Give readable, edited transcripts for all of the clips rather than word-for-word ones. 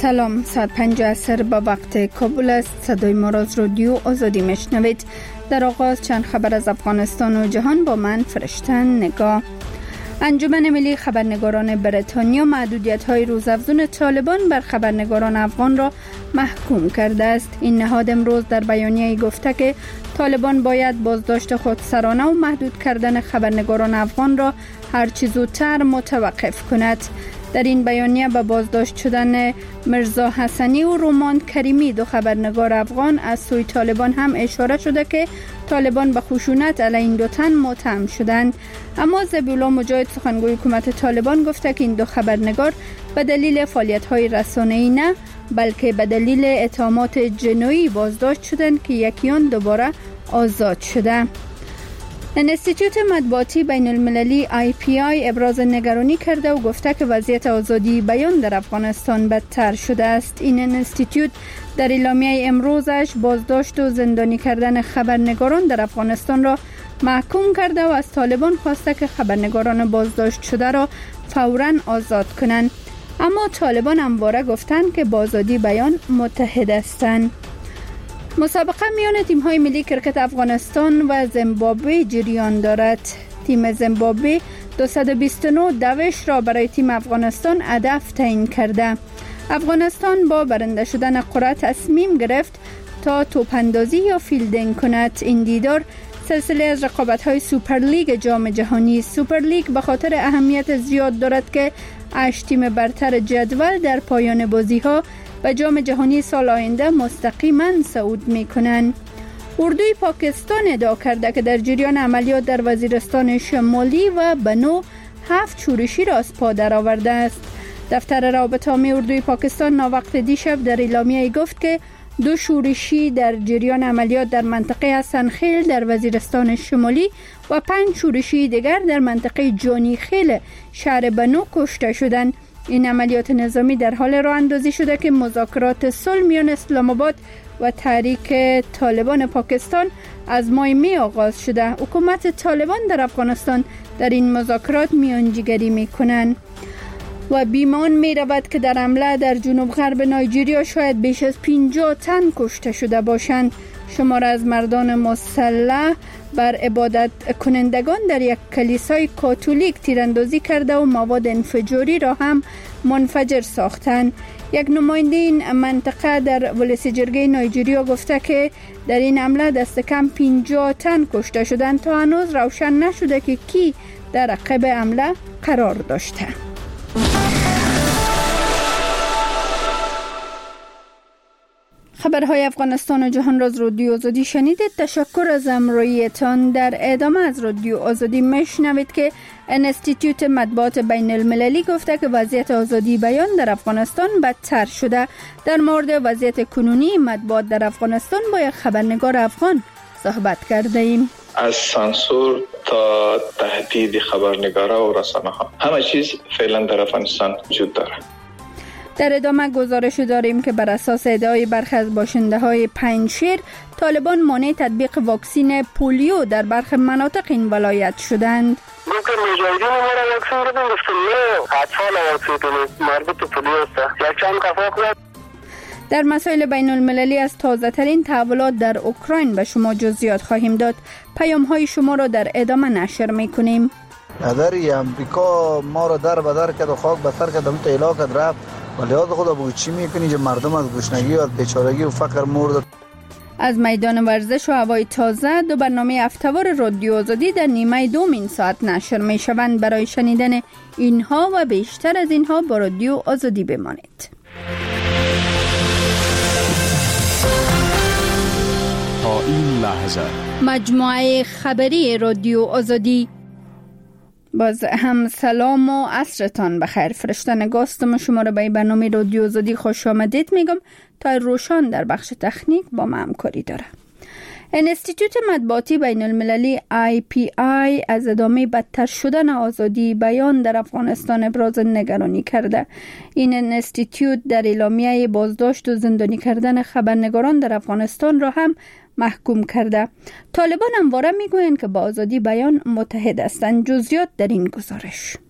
سلام، 1:05 عصر با وقت کابل است. صدای ما را از رادیو آزادی میشنوید. در آغاز چند خبر از افغانستان و جهان با من فرشتن نگاه. انجمن ملی خبرنگاران بریتانیا محدودیت‌های روزافزون طالبان بر خبرنگاران افغان را محکوم کرده است. این نهاد امروز در بیانیه‌ای گفته که طالبان باید بازداشت خودسرانه و محدود کردن خبرنگاران افغان را هرچه زودتر متوقف کند. در این بیانیه به بازداشت شدن مرزا حسنی و رومان کریمی، دو خبرنگار افغان، از سوی طالبان هم اشاره شده که طالبان به خشونت علیه این دو تن متهم شدند. اما ذبیحالله مجاهد، سخنگوی حکومت طالبان، گفته که این دو خبرنگار به دلیل فعالیت‌های رسانه‌ای نه، بلکه به دلیل اتهامات جنایی بازداشت شدند که یکیان دوباره آزاد شده. انستیتوت مطبوعاتی بین المللی IPI ابراز نگرانی کرده و گفته که وضعیت آزادی بیان در افغانستان بدتر شده است. این انستیتوت در اعلامیه امروزش بازداشت و زندانی کردن خبرنگاران در افغانستان را محکوم کرده و از طالبان خواسته که خبرنگاران بازداشت شده را فوراً آزاد کنند. اما طالبان همواره گفتند که با آزادی بیان متحد هستند. مسابقه میان تیم‌های ملی کرکت افغانستان و زیمبابوه جریان دارد. تیم زیمبابوه 229 دوش را برای تیم افغانستان هدف تعیین کرده. افغانستان با برنده شدن قرعه تصمیم گرفت تا توپ‌اندازی یا فیلدینگ کند. این دیدار سلسله از رقابت‌های سوپر لیگ جام جهانی. سوپر لیگ به خاطر اهمیت زیاد دارد که 8 تیم برتر جدول در پایان بازی‌ها و جام جهانی سال آینده مستقیما صعود می‌کنند. اردوی پاکستان ادعا کرده که در جریان عملیات در وزیرستان شمالی و بنو 7 شورشی را از پا درآورده است. دفتر رابطه عامه اردوی پاکستان ناوقت دیشب در اعلامیه گفت که 2 شورشی در جریان عملیات در منطقه حسن خیل در وزیرستان شمالی و 5 شورشی دیگر در منطقه جانی خیل شهر بنو کشته شدند. این عملیات نظامی در حال راه اندازی شده که مذاکرات صلح میان اسلام آباد و تحریک طالبان پاکستان از ماه می آغاز شده. حکومت طالبان در افغانستان در این مذاکرات میانجیگری میکنند و بیمان می رود که در حمله در جنوب غرب نایجریا شاید بیش از 50 تن کشته شده باشند. شمار از مردان مسلح بر عبادت کنندگان در یک کلیسای کاتولیک تیراندازی کرده و مواد انفجاری را هم منفجر ساختند. یک نماینده این منطقه در ولسی جرگه نایجریا گفته که در این حمله دست کم 50 تن کشته شدند. تا هنوز روشن نشده که کی در عقب حمله قرار داشته. خبرهای افغانستان و جهان را از رادیو آزادی شنیدید. تشکر از همراهیتان. در ادامه از رادیو آزادی میشنوید که انستیتوت مطبوعات بین المللی گفته که وضعیت آزادی بیان در افغانستان بدتر شده. در مورد وضعیت کنونی مطبوعات در افغانستان با یک خبرنگار افغان صحبت کرده ایم. از سانسور تا تهدید خبرنگارا و رسانه ها، همه چیز فعلا در افغانستان وجود داره. در ادامه گزارش داریم که بر اساس ادعای برخی از باشنده های پنجشیر، طالبان مانع تطبیق واکسین پولیو در برخی مناطق این ولایت شدند. گفتم مجاهدین ما را واکسین بدن، گفتم نه، اطفال واکسین کنید، مربوط به پولیو است. یک چند کفا کنید. در مسائل بین المللی از تازه ترین تحولات در اوکراین به شما جزئیات خواهیم داد. پیام های شما را در ادامه نشر میکنیم. اداری امریکا ما را در بدر کرد و خاک بسر کرد، همون تیلا کرد رفت. ولی یاد خدا بگو چی میکنی که مردم از گشنگی و از بیچارگی و فقر مرد. از میدان ورزش و هوای تازه دو برنامه هفته‌وار رادیو آزادی در نیمه دوم این ساعت نشر میشوند. برای شنیدن اینها و بیشتر از اینها با رادیو آزادی بمانید. تا این لحظه مجموعه خبری رادیو آزادی. باز هم سلام و عصرتان بخیر. فرشته نگاستم شما را به برنامه رادیو آزادی خوش آمدید میگم. تا روشان در بخش تکنیک با ما همکاری داره. انستیتوت مطبوعاتی بین المللی IPI از ادامه بدتر شدن آزادی بیان در افغانستان ابراز نگرانی کرده. این انستیتوت در اعلامیه بازداشت و زندانی کردن خبرنگاران در افغانستان را هم محکوم کرده. طالبان همواره میگویند که با آزادی بیان متحد هستند. جزئیات در این گزارش.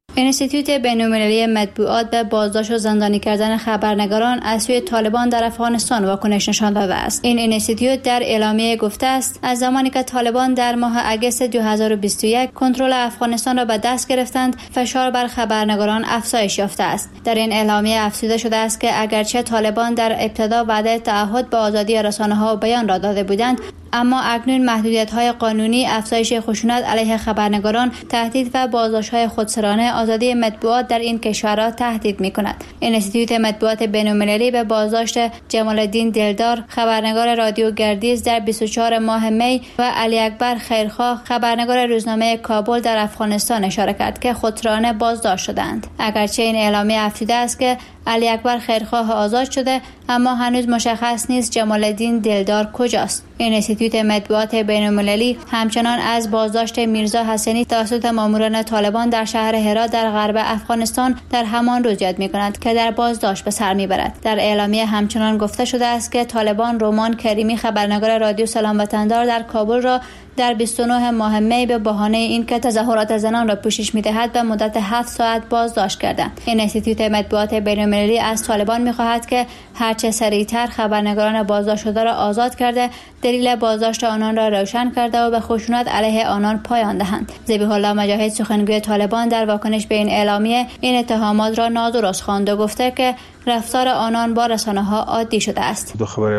انستیتوت بین‌المللی مطبوعات به بازداشت و زندانی کردن خبرنگاران از سوی طالبان در افغانستان واکنش نشان داده است. این انستیتوت در اعلامیه گفته است از زمانی که طالبان در ماه اگست 2021 کنترل افغانستان را به دست گرفتند، فشار بر خبرنگاران افزایش یافته است. در این اعلامیه افزوده شده است که اگرچه طالبان در ابتدا وعده تعهد به آزادی رسانه‌ها و بیان را داده بودند، اما اکنون محدودیت‌های قانونی، افزایش خشونت علیه خبرنگاران، تهدید و بازداشت‌های خودسرانه آزادی مطبوعات در این کشور را تهدید می‌کند. انستیتوت مطبوعات بین‌المللی به بازداشت جمال الدین دلدار، خبرنگار رادیو گردیز در 24 ماه می و علی اکبر خیرخواه، خبرنگار روزنامه کابل در افغانستان اشاره کرد که خودسرانه بازداشت شدند. اگرچه این اعلامیه افزوده است که علی اکبر خیرخواه آزاد شده، اما هنوز مشخص نیست جمال الدین دلدار کجاست. انستیتوت مطبوعات بین‌المللی همچنان از بازداشت میرزا حسینی توسط ماموران طالبان در شهر هرات در غرب افغانستان در همان روز یاد می‌کند که در بازداشت به سر می‌برد. در اعلامیه همچنان گفته شده است که طالبان رومان کریمی، خبرنگار رادیو سلام وطندار در کابل را در 29 ماه می به بهانه اینکه تظاهرات زنان را پوشش می‌دهد به مدت 7 ساعت بازداشت کرده. انستیتوت مطبوعات بین‌المللی از طالبان می‌خواهد که هرچه سریعتر خبرنگاران بازداشت شده را آزاد کرده، دلیل بازداشت آنان را روشن کرده و به خشونت علیه آنان پایان دهند. ذبیح الله مجاهد، سخنگوی طالبان، در واکنش به این اعلامیه این اتهامات را نادرست خواند و گفته که رفتار آنان با رسانه‌ها عادی شده است.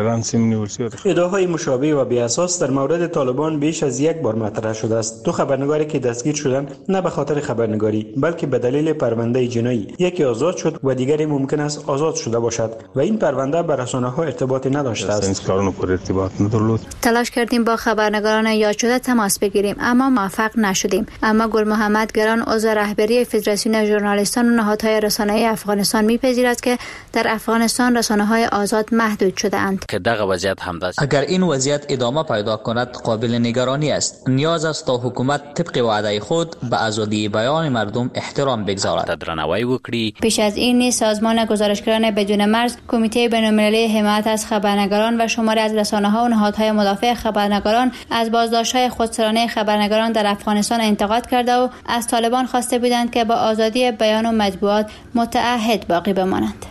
ادعاهای مشابه و بی‌اساس در مورد طالبان بیش از یک بار مطرح شده است. 2 خبرنگاری که دستگیر شدند نه به خاطر خبرنگاری بلکه به دلیل پرونده جنایی، یکی آزاد شد و دیگری ممکن است آزاد شده باشد و این پرونده به رسانه‌ها ارتباطی نداشته است. تلاش کردیم با خبرنگاران یاد شده تماس بگیریم اما موفق نشدیم. اما گل محمد گران، عضو رهبری فدراسیون ژورنالیستان و نهادهای رسانه‌ای افغانستان، می‌پذیرد که در افغانستان رسانه‌های آزاد محدود شده‌اند. اگر این وضعیت ادامه پیدا کند قابل نگرانی است. نیاز است تا حکومت طبق وعده خود به آزادی بیان مردم احترام بگذارد. پیش از این نیز سازمان گزارشگران بدون مرز، کمیته بین‌المللی حمایت از خبرنگاران و شماری از رسانه‌ها و نهادهای مدافع خبرنگاران از بازداشت‌های خودسرانه خبرنگاران در افغانستان انتقاد کرده و از طالبان خواسته بودند که با آزادی بیان و مطبوعات متعهد باقی بمانند.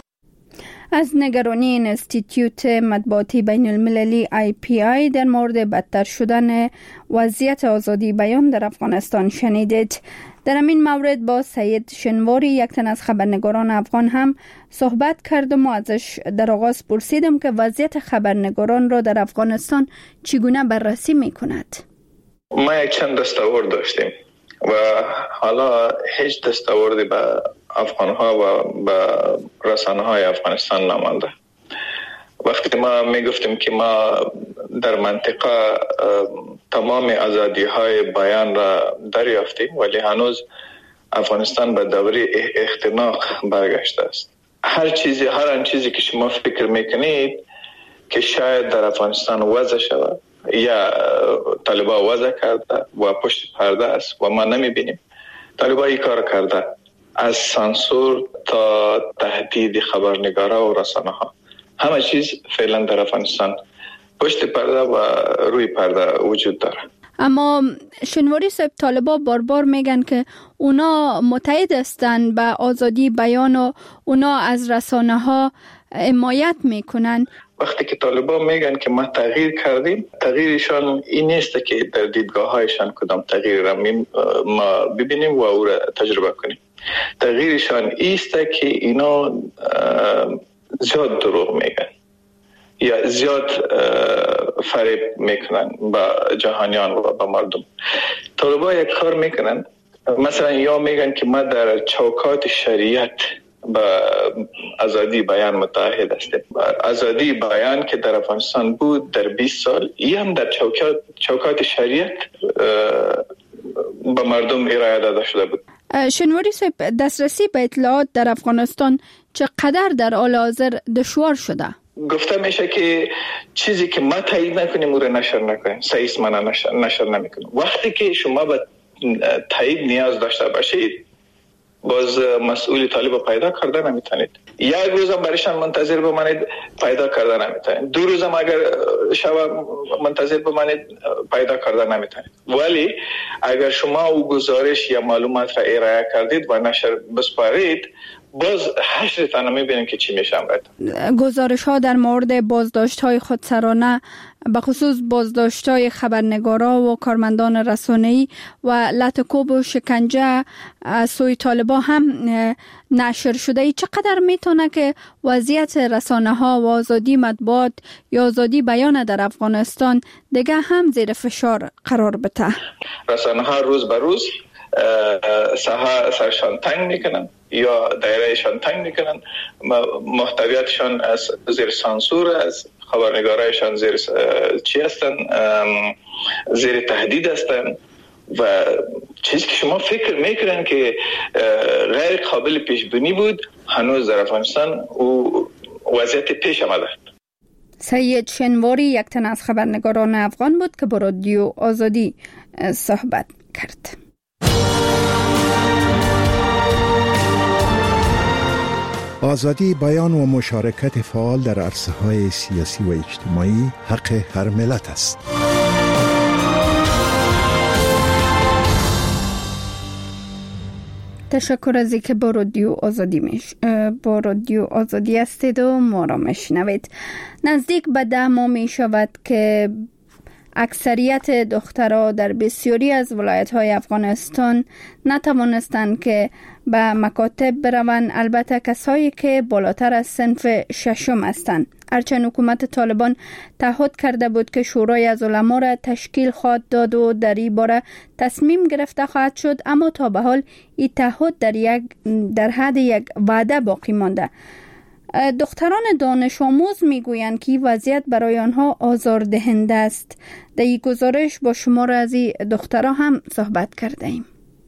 از نگرانی انستیتوت مطبوعاتی بین المللی IPI در مورد بدتر شدن وضعیت آزادی بیان در افغانستان شنیدید. در این مورد با سید شنواری، یک تن از خبرنگاران افغان، هم صحبت کردم و ازش در آغاز پرسیدم که وضعیت خبرنگاران را در افغانستان چگونه بررسی می کند. ما یک چند دستاورد داشتیم و حالا هیچ دستاوردی به افغان‌ها و به رسانه‌های افغانستان نمانده. وقتی ما میگفتیم که ما در منطقه تمام آزادی‌های بیان را دریافتیم، ولی هنوز افغانستان به دوره اختناق برگشته است. هر آن چیزی که شما فکر میکنید که شاید در افغانستان وضع شود یا طالبان وضع کرده و پشت پرده است و ما نمیبینیم. طالبان این کار کرده، از سانسور تا تهدید خبرنگارا و رسانه ها، همه چیز فعلا در افغانستان پشت پرده و روی پرده وجود داره. اما شنواری صاحب، طالبان بار میگن که اونا متحد هستند به آزادی بیان و اونا از رسانه ها حمایت میکنن. وقتی که طالبان میگن که ما تغییر کردیم، تغییرشان این نیست که در دیدگاه هایشان کدام تغییر را ما ببینیم و او را تجربه کنیم. تغییرشان ایست که اینا زیاد دروغ میگن یا زیاد فریب میکنن با جهانیان و با مردم. طالبان یک کار میکنن، مثلا یا میگن که ما در چوکات شریعت با آزادی بیان متحد هستیم. آزادی بیان که در افغانستان بود در 20 سال، این هم در چوکات شریعت به مردم ارائه داده شده بود. شنواری صاحب، دسترسی به اطلاعات در افغانستان چقدر در حال حاضر دشوار شده؟ گفته میشه که چیزی که ما تایید نکنیم او را نشر نکنیم، سعیس من نشر نمیکنیم. وقتی که شما به تایید نیاز داشته باشید، باز مسئول طالب پیدا کرده نمیتونید. یک روز هم برایشان منتظر بمانید، پیدا کرده نمیتونید. 2 روز هم اگر شب منتظر بمانید، پیدا کرده نمیتونید. ولی اگر شما او گزارش یا معلومات را ارائه کردید و نشر بسپارید، باز حشر تان میبینیم که چی میشه. گزارش ها در مورد بازداشت های خودسرانه، به خصوص بازداشت های خبرنگارا و کارمندان رسانه‌ای و لطکوب و شکنجه از سوی طالبان هم نشر شده. ای چقدر میتونه که وضعیت رسانه ها و آزادی مطبوعات یا آزادی بیان در افغانستان دیگه هم زیر فشار قرار بده؟ رسانه ها روز به روز سرشان تنگ میکنن یا دایرهشان تنگ میکنن، محتویاتشان از زیر سانسور، از خبرنگارایشان زیر چی هستن، زیر تهدید هستن و چیزی که شما فکر میکنن که غیر قابل پیش بینی بود هنوز در افغانستان و وضعیت پیش آمده. سید شنواری یک تن از خبرنگاران افغان بود که با رادیو آزادی صحبت کرد. آزادی بیان و مشارکت فعال در عرصه‌های سیاسی و اجتماعی حق هر ملت است. تشکر از اینکه با رادیو آزادی هستید و ما را میشنوید. نزدیک به 10 ماه می شود که اکثریت دخترها در بسیاری از ولایت‌های افغانستان نتوانستند که به مکاتب بروند، البته کسایی که بالاتر از صنف 6 هستند. هرچند حکومت طالبان تعهد کرده بود که شورای از علما را تشکیل خواهد داد و در این باره تصمیم گرفته خواهد شد، اما تا به حال این تعهد در حد یک وعده باقی مانده. دختران دانش آموز میگویند که وضعیت برای آنها آزاردهنده است. در این گزارش با شمار از این دخترها هم صحبت کرده ایم.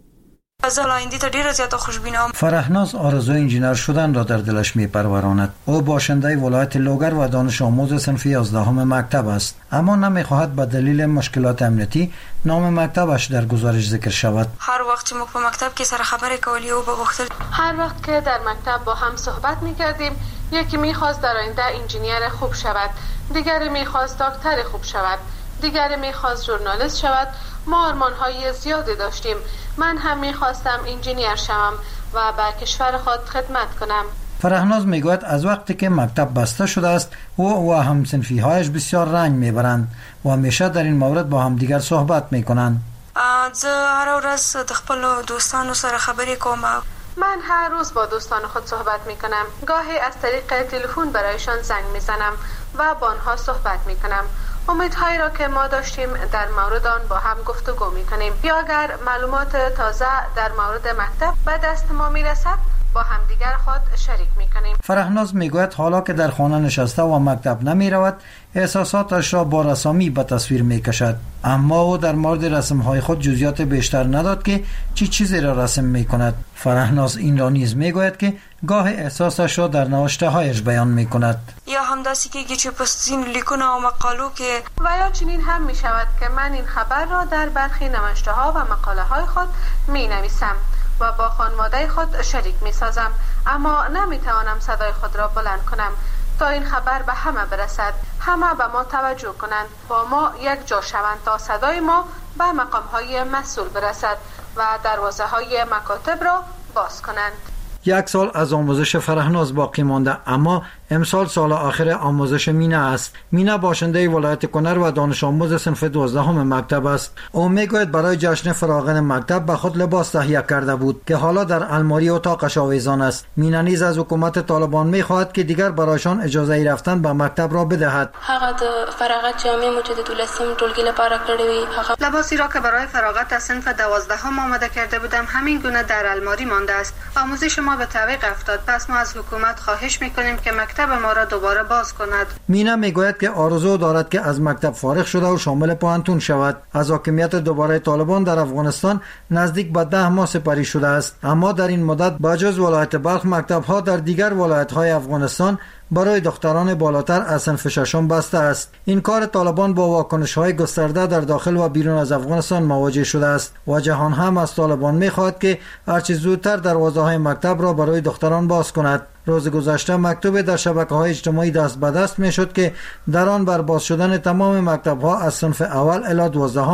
فرهناز آرزوی انجینر شدن را در دلش میپروراند. او باشنده ولایت لوگر و دانش آموز صنف 11 مکتب است، اما نمیخواهد به دلیل مشکلات امنیتی نام مکتبش در گزارش ذکر شود. هر وقت ما په مکتب کې سره خبرې کولی او به وختل، هر وقت که در مکتب با هم صحبت میکردیم، یکی میخواست در آینده انجینیر خوب شود، دیگری میخواست دکتر خوب شود، دیگری میخواست ژورنالیست شود. ما آرمان‌های زیادی داشتیم. من هم میخواستم انجینیر شوم و به کشور خود خدمت کنم. فرهناز میگوید از وقتی که مکتب بسته شده است او و همصنفی هایش بسیار رنج میبرند و همیشه در این مورد با هم دیگر صحبت میکنند. زه هر ورځ د خپل دوستانو سره خبرې کوم. من هر روز با دوستان خود صحبت میکنم. گاهی از طریق تلفن برایشان زنگ میزنم و با آنها صحبت میکنم. امیدهایی را که ما داشتیم در مورد آن با هم گفتگو میکنیم، یا اگر معلومات تازه در مورد مکتب به دست ما میرسد با هم دیگر خود شریک میکنیم. فرهناز میگوید حالا که در خانه نشسته و مکتب نمیرود، احساساتش را با رسامی به تصویر میکشد، اما او در مورد رسمهای خود جزئیات بیشتر نداد که چی چیزی را رسم میکند. فرهناز این را نیز میگوید که گاه احساسش را در نوشته هایش بیان میکند. یا همداستی که چه پس این لیکونه و مقالو که و یا چنین هم میشود که من این خبر را در برخی نوشته ها و مقاله های خود می نویسم و با خانواده خود شریک می سازم، اما نمی توانم صدای خود را بلند کنم تا این خبر به همه برسد، همه به ما توجه کنند، با ما یک جا شوند تا صدای ما به مقام های مسئول برسد و دروازه های مکاتب را باز کنند. 1 سال از آموزش فرهناز باقی مانده، اما امسال سال آخر آموزش مینه است. مینه باشنده ولایت کنر و دانش آموز صنف 12 مکتب است. او میگوید برای جشن فراغن مکتب به خود لباس تهیه کرده بود که حالا در الماری اتاقش آویزان است. مینه نیز از حکومت طالبان میخواهد که دیگر برایشان اجازه رفتن به مکتب را بدهد. هغه د فراغت جامې مو چې د 12 ټولګي لپاره کړې وي، هغه لباسی را که برای فراغت از صنف 12 آماده کرده بودم همین گونه در الماری مانده است. آموزش ما به تعویق افتاد، پس ما از حکومت خواهش میکنیم که مکتب ما را دوباره باز کند. مینا میگوید که آرزو دارد که از مکتب فارغ شده و شامل پوهنتون شود. از حاکمیت دوباره طالبان در افغانستان نزدیک به 10 ماه سپری شده است، اما در این مدت با جز ولایت بلخ مکتب ها در دیگر ولایت های افغانستان برای دختران بالاتر از صنف 6 بسته است. این کار طالبان با واکنش های گسترده در داخل و بیرون از افغانستان مواجه شده است و جهان هم از طالبان میخواهد که هرچه زودتر دروازه های مکتب را برای دختران باز کند. روز گذشته مکتوب در شبکه‌های اجتماعی دست به دست میشد که در آن بر باز شدن تمام مکتب‌ها از صنف اول الی 12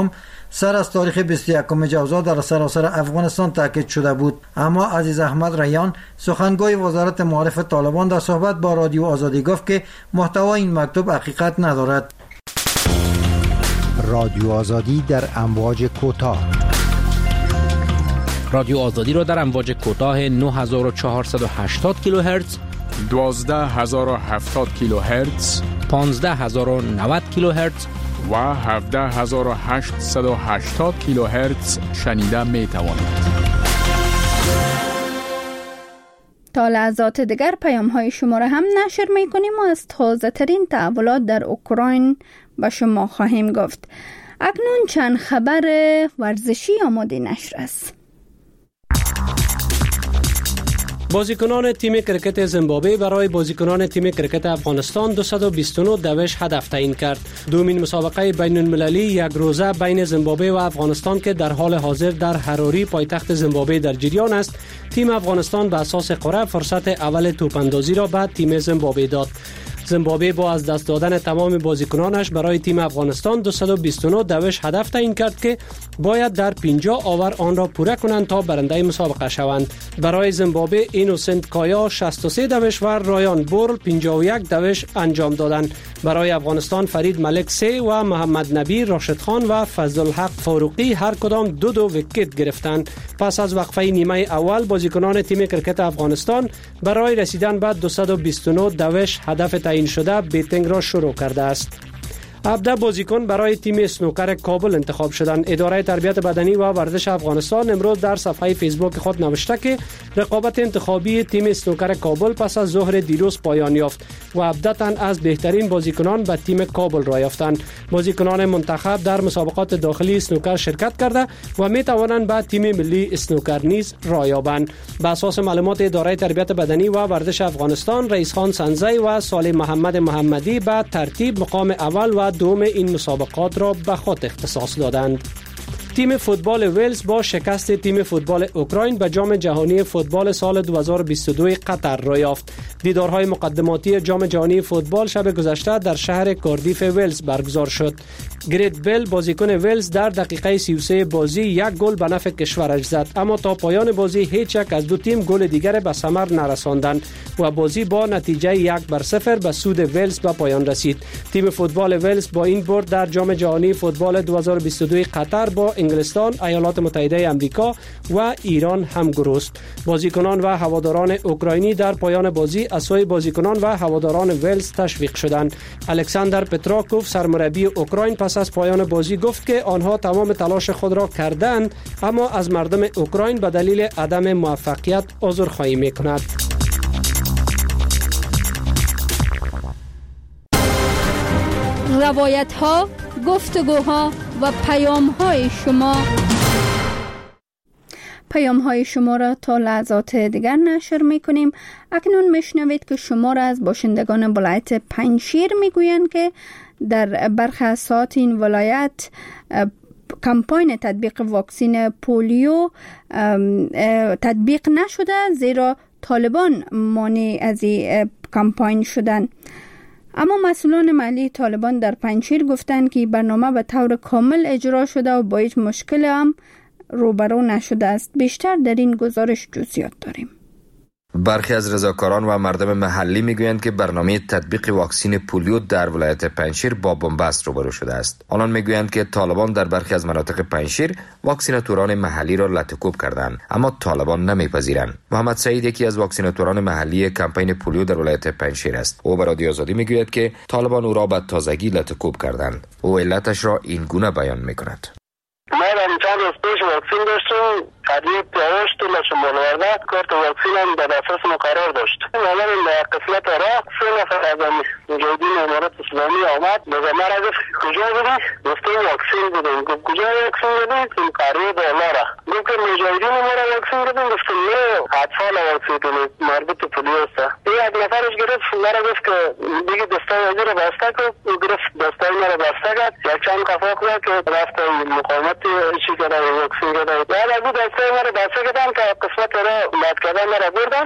سر از تاریخ 21 جوزا در سراسر افغانستان تاکید شده بود. اما عزیز احمد ریان سخنگوی وزارت معارف طالبان در صحبت با رادیو آزادی گفت که محتوای این مکتوب حقیقت ندارد. رادیو آزادی در امواج کوتاه. رادیو آزادی را در امواج کوتاه 9480 کیلوهرتز، 12070 کیلوهرتز، 15090 کیلوهرتز و 17880 کیلوهرتز شنیده می توانید. تا لحظات دیگر پیام های شما را هم نشر می کنیم و از تازه ترین تحولات در اوکراین به شما خواهیم گفت. اکنون چند خبر ورزشی آماده نشر است. بازیکنان تیم کرکت زیمبابوه برای بازیکنان تیم کرکت افغانستان 229 دوش هدف تعیین کرد. دومین مسابقه بین المللی یک روزه بین زیمبابوه و افغانستان که در حال حاضر در حراری پایتخت زیمبابوه در جریان است، تیم افغانستان به اساس قرعه فرصت اول توپاندازی را به تیم زیمبابوه داد. زیمبابوه با از دست دادن تمام بازیکنانش برای تیم افغانستان 229 دوش هدف تعیین کرد که باید در 50 آور آن را پوره کنند تا برنده مسابقه شوند. برای زیمبابوه اینوسنت کایا 63 دوش و رایان بورل 51 دوش انجام دادند. برای افغانستان فرید ملک 3 و محمد نبی، راشد خان و فضل الحق فاروقی هر کدام دو ویکت گرفتند. پس از وقفه نیمه اول بازیکنان تیم کرکت افغانستان برای رسیدن به 229 دوش هدف تعیین شده بیتینگ را شروع کرده است. 17 بازیکن برای تیم اسنوکر کابل انتخاب شدند. اداره تربیت بدنی و ورزش افغانستان امروز در صفحه فیسبوک خود نوشته که رقابت انتخابی تیم اسنوکر کابل پس از ظهر دیروز پایان یافت و 17 تن از بهترین بازیکنان به تیم کابل را یافتند. بازیکنان منتخب در مسابقات داخلی اسنوکر شرکت کرده و می توانند به تیم ملی اسنوکر نیز راه یابند. بر اساس معلومات اداره تربیت بدنی و ورزش افغانستان، رئیس خان سنزی و صالح محمد محمدی به ترتیب مقام اول و دوم این مسابقات را به خود اختصاص دادند. تیم فوتبال ویلز با شکست تیم فوتبال اوکراین به جام جهانی فوتبال سال 2022 قطر را یافت. دیدارهای مقدماتی جام جهانی فوتبال شب گذشته در شهر کاردیف ویلز برگزار شد. گریت بیل بازیکن ویلز در دقیقه 33 بازی یک گل به نفع کشورش زد، اما تا پایان بازی هیچ یک از دو تیم گل دیگر به ثمر نرساندند و بازی با نتیجه 1-0 به سود ویلز به پایان رسید. تیم فوتبال ویلز با این برد در جام جهانی فوتبال 2022 قطر با انگلستان، ایالات متحده آمریکا و ایران همگروه است. بازیکنان و هواداران اوکراینی در پایان بازی از سوی بازیکنان و هواداران ویلز تشویق شدند. الکساندر پتراکوف سرمربی اوکراین پس از پایان بازی گفت که آنها تمام تلاش خود را کردند، اما از مردم اوکراین به دلیل عدم موفقیت عذرخواهی می‌کند. روایت‌ها، گفتگوها و پیام‌های شما را تا لحظات دیگر نشر می‌کنیم. اکنون میشنوید که شما را از باشندگان ولایت پنجشیر میگویند که در برخی از ساعات این ولایت کمپاین تطبیق واکسن پولیو تطبیق نشده، زیرا طالبان مانع از این کمپاین شدند. اما مسئولان محلی طالبان در پنجشیر گفتند که برنامه به طور کامل اجرا شده و با هیچ مشکل هم روبرو نشده است. بیشتر در این گزارش جزئیات داریم. برخی از رضاکاران و مردم محلی میگویند که برنامه تطبیق واکسن پولیو در ولایت پنجشیر با بنبست روبرو شده است. آنان میگویند که طالبان در برخی از مناطق پنجشیر واکسیناتوران محلی را لطکوب کردند، اما طالبان نمیپذیرند. محمد سعید یکی از واکسیناتوران محلی کمپین پولیو در ولایت پنجشیر است. او به رادیو آزادی میگوید که طالبان او را به تازگی لطکوب کردند. او علتش را این گونه بیان میکند. ما در چند روز پیش واکسین داشتیم، قریب 8 شمال ورده کارت واکسین هم در اساس مقرر داشت. اولا این قسمت را 3 نفر از مجاهدین امارات اسلامی آمد به ما را گفت کجا بودی؟ گفتیم واکسین بودیم. گفت کجا واکسین بودیم؟ این قریب بالا را گفت که مجاهدین ما را واکسین بودیم. گفتیم نه، اطفال واکسین بودیم، مربوط به پولیو است. یک نفرش گرفت ما را گفت که دیگه دستای وزیر را بسته کن. گرفت دستای ما را بسته کرد، یک چند کفا کرد که رفت مقاومت چی کرده واکسین کرده. بعد از دستای ما را بسته کردن که قسمت را بد کردن ما را بردن.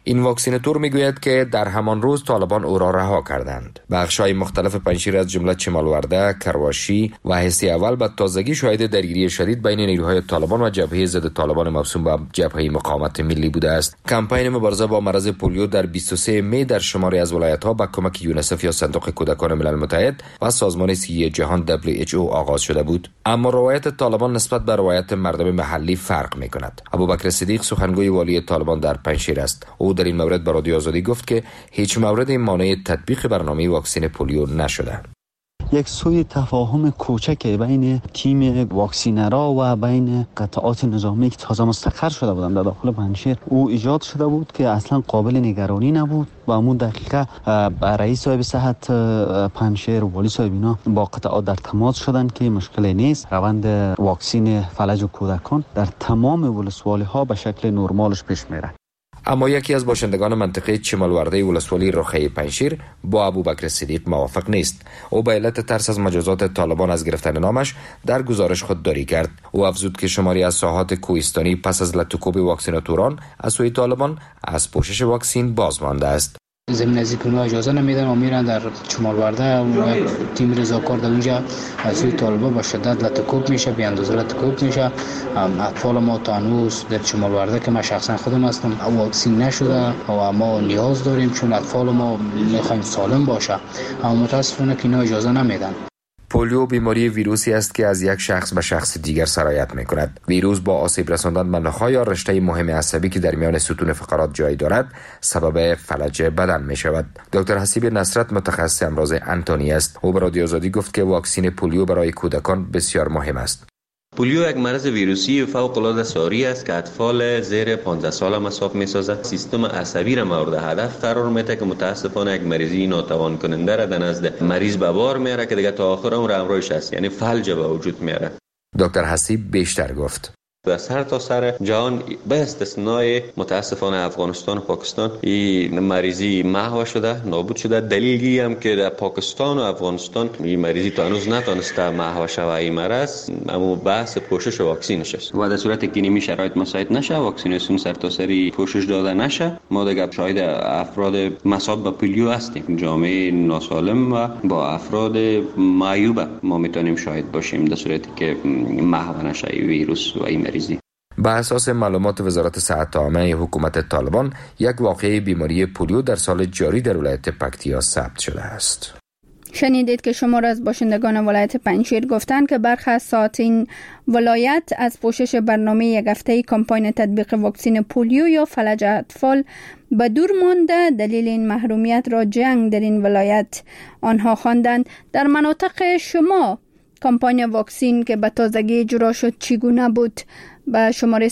این واکسیناتور میگوید که در همان روز طالبان او را رها کردند. بخش‌های مختلف پنجشیر از جمله چمالورده، کرواشی و حصه اول به تازگی شاهد درگیری شدید بین نیروهای طالبان و جبهه ضد طالبان موسوم به جبهه مقاومت ملی بوده است. کمپین مبارزه با مرض پولیو در 23 می در شماری از ولایت‌ها با کمک یونیسف یا صندوق کودکان ملل متحد و سازمان صحی جهان WHO آغاز شده بود. اما روایت طالبان نسبت به روایت مردم محلی فرق می‌کند. ابوبکر صدیق سخنگوی والی طالبان در پنجشیر است. او در این مورد به رادیو آزادی گفت که هیچ مورد مانع تطبیق برنامه واکسن پولیو نشده. یک سوی تفاهم کوچک بین تیم واکسینرها و بین قطعات نظامی که تازه مستقر شده بودند در داخل پنجشیر او ایجاد شده بود که اصلا قابل نگرانی نبود و همون دقیقه رئیس صاحب صحت پنجشیر و والی صاحب اینا با قطعات در تماس شدند که مشکلی نیست. روند واکسین فلج و کودکان در تمام ولسوالی ها به شکل نرمالش پیش میره. اما یکی از باشندگان منطقه چمالورده ولسوالی رخی پنجشیر با ابوبکر صدیق موافق نیست. او به علت ترس از مجازات طالبان از گرفتن نامش در گزارش خودداری کرد. او افزود که شماری از ساحات کوهستانی پس از لطوکوب واکسیناتوران از سوی طالبان از پوشش واکسین باز مانده است. ضمن از اینکه اجازه نمیدن و میرن در چمالورده و تیم رضاکار در اونجا از سوی طالبان با شدت لطوکوب میشه، بی اندازه لطوکوب میشه. اطفال ما تا هنوز در چمالورده که من شخصا خودم هستم واکسین نشده و ما نیاز داریم چون اطفال ما میخوایم سالم باشه، اما متاسفانه که اینا اجازه نمیدن. پولیو بیماری ویروسی است که از یک شخص به شخص دیگر سرایت می‌کند. ویروس با آسیب رساندن به نخاع یا رشته مهم عصبی که در میان ستون فقرات جای دارد سبب فلج بدن می‌شود. دکتر حسیب نصرت متخصص امراض انتونی است. او به رادیو آزادی گفت که واکسن پولیو برای کودکان بسیار مهم است. پولیو یک مرض ویروسی فوق العاده ساری است که اطفال زیر 15 سال هم حساب می‌سازد. سیستم عصبی را مورد هدف قرار میده که متاسفانه یک مریضی ناتوان کننده را در نزد مریض به بار میاره که دیگه تا آخر عمر همراهش است، یعنی فلج به وجود میاره. دکتر حسیب بیشتر گفت در سر جهان به استثنای متاسفانه افغانستان و پاکستان این مریضی محو شده، نابود شده. دلیلی هم که در پاکستان و افغانستان این مریضی تا هنوز نتونسته محو شود این مرض، اما بحث پوشش واکسینش است. و در صورتی که این شرایط مساعد نشه، واکسیناسیون سرتاسری پوشش داده نشه، ما دیگه شاهد افراد مصاب به پولیو هستیم. جامعه ناسالم و با افراد معیوب ما میتونیم شاهد باشیم در صورتی که محو نشه ویروس و این به اساس معلومات وزارت صحت عامه حکومت طالبان یک واقعه بیماری پولیو در سال جاری در ولایت پکتیا ثبت شده است. شنیدید که شمار از باشندگان ولایت پنجشیر گفتند که برخی از ساطین ولایت از پوشش برنامه یک هفته‌ای کمپاین تطبیق واکسن پولیو یا فلج اطفال به دور مانده. دلیل این محرومیت را جنگ در این ولایت آنها خواندند. در مناطق شما کمپاین واکسین که به تازگی اجرا شد چگونه بود؟ به شماره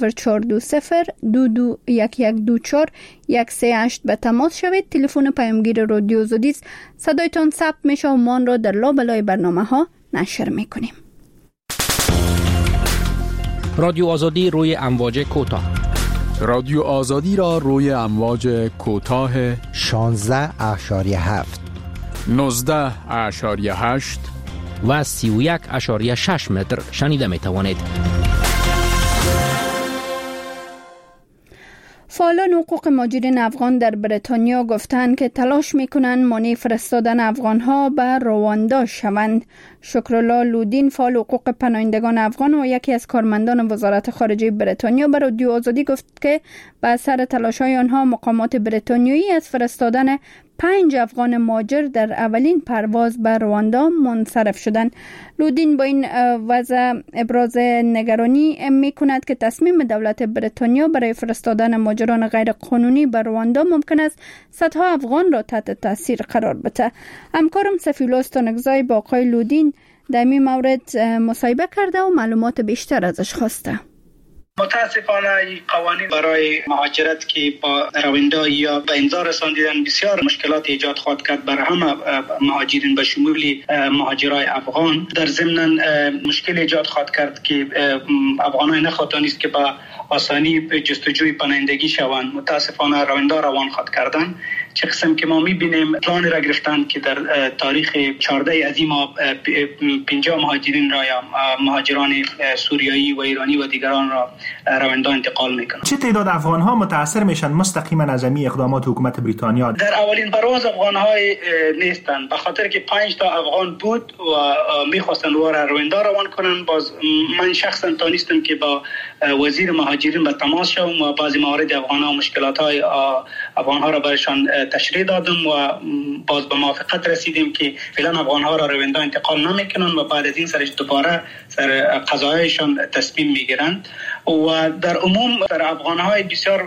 00420221124 به تماس شوید. تلفن پیامگیر رادیو آزادی است. صدایتان ثبت میشه و ما آن را در لابلای برنامه ها نشر میکنیم. رادیو آزادی روی امواج کوتاه. رادیو آزادی را روی امواج کوتاه 16.7 19.8 و 31.6 متر شنیده می توانید. فعالان حقوق مهاجرین افغان در بریتانیا گفتند که تلاش میکنند مانع فرستادن افغانها به رواندا شوند. شکرالله لودین، فعال حقوق پناهندگان افغان و یکی از کارمندان وزارت خارجه بریتانیا، به رادیو آزادی گفت که به اثر تلاش‌های آنها مقامات بریتانیایی از فرستادن 5 افغان مهاجر در اولین پرواز به رواندا منصرف شدند. لودین با این وضع ابراز نگرانی می کند که تصمیم دولت بریتانیا برای فرستادن مهاجران غیر قانونی به رواندا ممکن است صدها افغان را تحت تاثیر قرار بده. همکارم سفیولا استانکزای با آقای لودین در این مورد مصاحبه کرده و معلومات بیشتر ازش خواسته. متاسفانه این قوانین برای مهاجرت که با رواندا یا به انظار رساندن بسیار مشکلات ایجاد خواهد کرد برای همه مهاجرین به شمول مهاجرای افغان. در ضمن مشکل ایجاد خواهد کرد که افغانای نخوانست که با آسانی جستجوی پناهندگی شوند. متاسفانه رواندا روان خواهد کردن، چه قسم که ما میبینیم پلان را گرفتن که در تاریخ 14 از این ماه 50 مهاجرین را یا مهاجران سوریایی و ایرانی و دیگران را رواندا انتقال میکنند. چه تعداد افغان ها متاثر میشن مستقیما از این اقدامات حکومت بریتانیا؟ در اولین پرواز افغان های نیستند، به خاطر که 5 تا افغان بود و میخواستند او را رواندا روان کنند. باز من شخصا تانستم که با وزیر مهاجرین به تماس شوم و بعضی موارد افغان ها و مشکلات های افغان ها را برشان تشریح دادم و باز به موافقت رسیدیم که فعلا افغان ها را رواندا انتقال نمیکنند و بعد از این سرش دوباره سر قضایشان تصمیم میگیرند. و در عموم در افغان های بسیار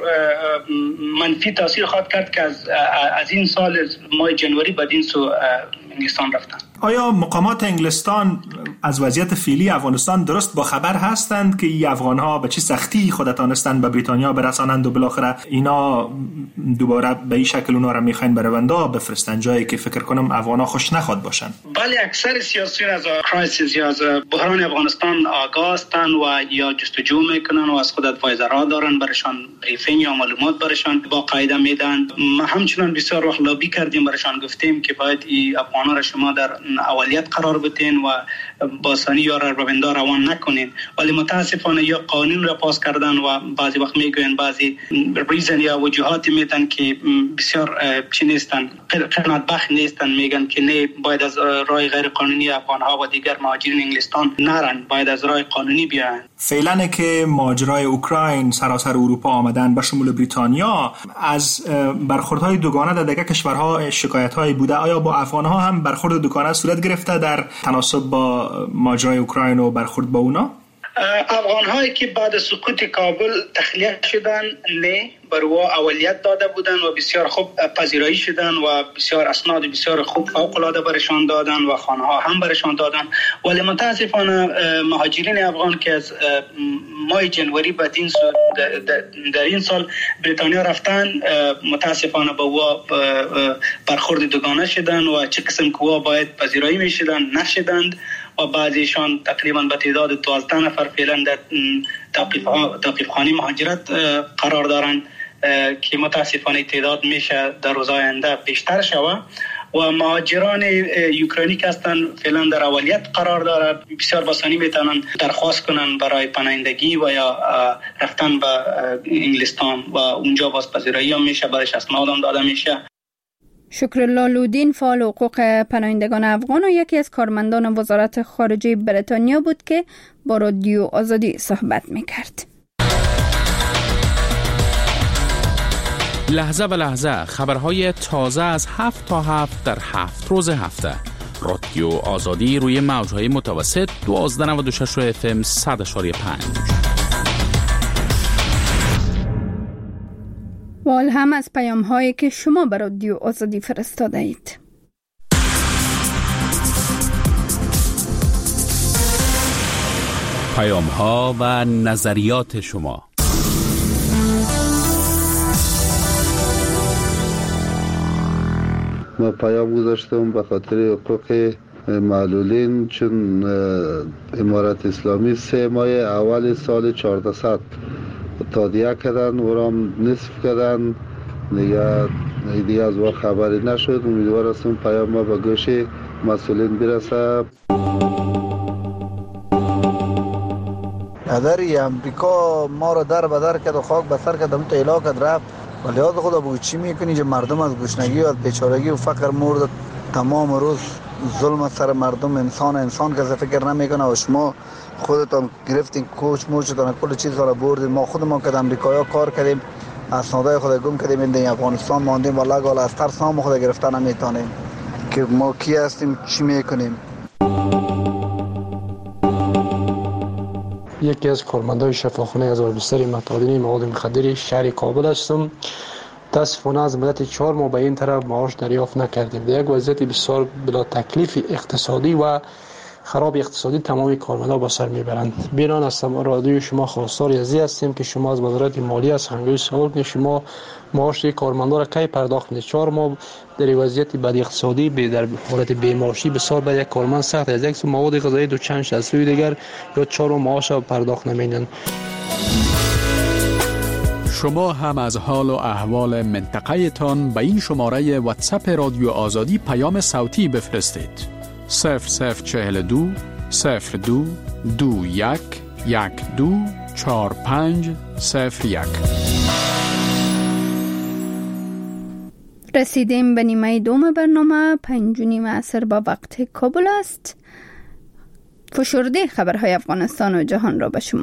منفی تاثیر خواهد کرد که از این سال ماه جنوری بدین سو انگلستان رفتن. آیا مقامات انگلستان از وضعیت فعلی افغانستان درست با خبر هستند که این افغان ها به چه سختی خود تانستند به بریتانیا برسانند و بالاخره اینا دوباره به این شکل اونا را میخواین به رواندا بفرستن، جایی که فکر کنم افغان ها خوش نخواد باشن؟ بله، اکثر سیاسیون از کرایسیس یا از بحران افغانستان آگاه هستند و یا جستجو میکنن و از خود ادوایزرها دارن، برشان بریفینگ یا معلومات برشان با قاعده میدن. ما همچنان بسیار وقت لابی کردیم، برشان گفتیم که باید این افغانا را شما در اولیت قرار بدین و با ثانی یا رواندا روان نکنین، ولی متاسفانه یا قانون را پاس کردن و بعضی وقت میگوین بعضی ریزن یا وجوهات میتن که بسیار چی نیستن، قناعت بخش نیستن، میگن که نه باید از راه غیر قانونی افغانها و دیگر مهاجرین انگلستان نرن، باید از راه قانونی بیان. فعلا که ماجرای اوکراین سراسر اروپا آمدن به شمول بریتانیا، از برخوردهای دوگانه در دیگر کشورها شکایت‌هایی بوده. آیا با افغان‌ها هم برخورد دوگانه صورت گرفته در تناسب با ماجرای اوکراین و برخورد با اونا؟ افغان هایی که بعد سقوط کابل تخلیه شدن نه بروا اولیت داده بودن و بسیار خوب پذیرایی شدن و بسیار اسناد بسیار خوب فوق العاده برشان دادن و خانه ها هم برشان دادن. ولی متاسفانه مهاجرین افغان که از ماه جنوری در این سال بریتانیا رفتن متاسفانه با او برخورد دوگانه شدن و چه قسم که او باید پذیرایی می شدن نشدند و بعضیشان تقریبا به تعداد 12 نفر فعلا در توقیفخانه مهاجرت قرار دارند که متاسفانه تعداد میشه در روزهای آینده بیشتر شود. و مهاجران اوکراینی که هستند فعلا در اولیت قرار دارد، بسیار بسانی میتونن درخواست کنن برای پناهندگی و یا رفتن به انگلستان و اونجا باز پذیرایی هم میشه، برایش اسناد هم داده میشه. شکرالله لودین فعال حقوق پناهندگان افغان و یکی از کارمندان وزارت خارجه بریتانیا بود که با رادیو آزادی صحبت میکرد. لحظه به لحظه خبرهای تازه از 7 تا 7 در 7 روز هفته. رادیو آزادی روی موجهای متوسط 1296 FM 100.5. و هم از پیام هایی که شما به رادیو آزادی فرستاده اید. پیام ها و نظریات شما. ما پیام گذاشتم به خاطر حقوق معلولین، چون امارت اسلامی 3 ماه اول سال 1400 تادیه کردن و رام نصف کردن دیگه از وقت خبری نشد. امیدوار هستم پیام ما به گوش مسئولین برسه. اداری امریکا ما را در بدر کرد و خاک بسر کرد، همون تا علاقه رفت ولی یاد خدا بگو چی میکنی که مردم از گشنگی و از بیچارگی و فقر مرد، تمام روز ظلم سر مردم. انسان که فکر نمیکنه و شما خودتان گرفتین کوچ موچتان کل چیز را بردید. ما خودمان که امریکایا کار کردیم، اسنادای خود گم کردیم، این افغانستان ماندیم و لگال از ترس نام خود گرفتن نمیتونیم که ما کی هستیم چی میکنیم. یکی از کارمندای شفاخانه هزار بستر معتادین مواد مخدر شهر کابل هستم. متاسفانه از مدت 4 ماه به این طرف معاش دریافت نکردیم. در یک وضعیت بسیار بلا تکلیف اقتصادی و خراب اقتصادی تمامی کارمندان با سر میبرند. بنان از رادیو شما خواستار ازی هستیم که شما از وزارت مالیه از هنگام سوال کنید شما معاش کارمندان را کی پرداخت کنید. 4 ماه در وضعیت بد اقتصادی در حالت بی‌معاشی بسیار برای یک کارمند سخت از یک سو مواد غذایی دو چند از سوی دیگر یا 4 ماه معاش را پرداخت نمی‌کنند. شما هم از حال و احوال منطقه تان به این شماره واتساپ رادیو آزادی پیام صوتی بفرستید. 0042 02 21 12 45 01. رسیدیم به نیمه دوم برنامه. 5:30 عصر با وقت کابل است. فشرده خبرهای افغانستان و جهان را به شما